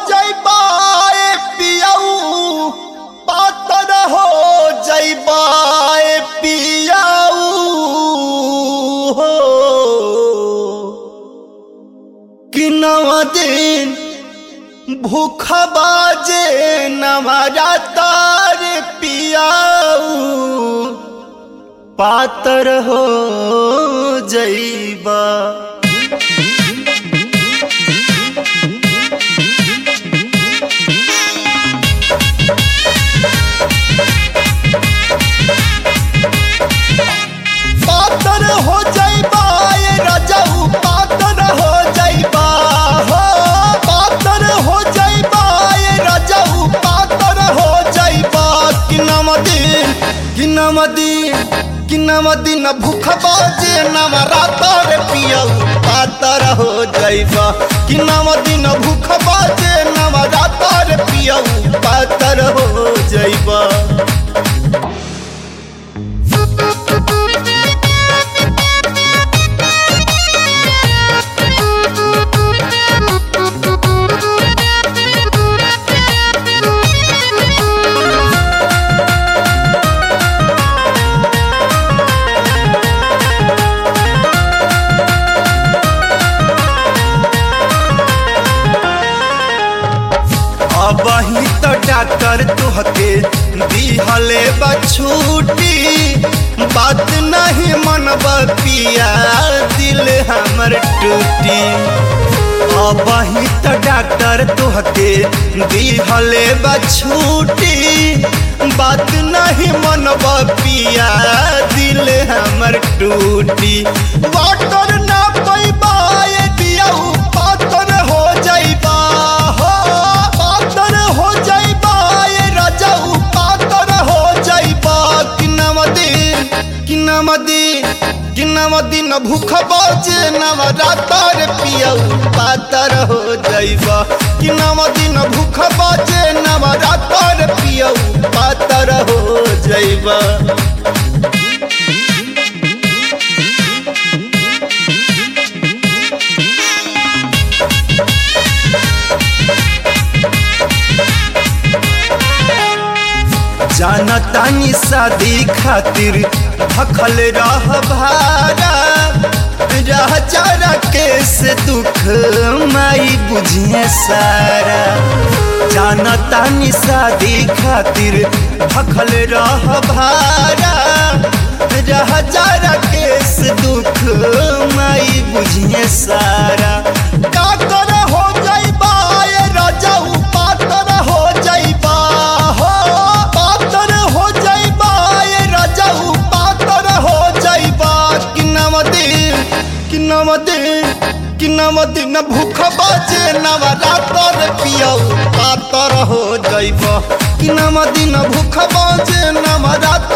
जइबा ए पियाऊ पातर हो जइबा ए पियाऊ हो कि नवा दिन भूखा बाजे नवारा तार पियाऊ पातर हो जइबा। पातर हो जइबा ए राजाऊ पातर हो जइबा हो पातर हो जइबा ए राजाऊ पातर हो जइबा कि नमदीन भूख बाजे नवरातर पियऊ पातर हो जइबा कि नमदीन भूख बाजे नवरातर पियऊ पातर हो जइबा। वही तो डॉक्टर तुहके दिहले बछूटी बात नहीं मनब पिया दिल हमर टूटी। वही तो डॉक्टर तुहके दिहले बछूटी बात नहीं मनब पिया दिल हमर टूटी। वाटर ना पैबा ए पियाऊ पातर हो जइबा हो पातर हो जइबा ए राजाऊ पातर हो जइबा कि नमदीन भूख बाजे नवरातर पियऊ पातर हो जइबा कि नमदीन भूख बाजे नवरातर पियऊ पातर हो जइबा। जानतानी शादी खातिर भखल रह भारा रह चारा केस दुख माई बुझिए सारा। जानतानी शादी खातिर भखल रह भारा रह चारा केस दुख माई बुझिए सारा। काकर हो जइबा ए राजाऊ पातर हो जइबा हो पातर हो जइबा ए राजाऊ पातर हो जइबा कि नमदीन भूख बाजे नवरातर पियऊ पातर हो जइबा कि नमदीन भूख बाजे नवरातर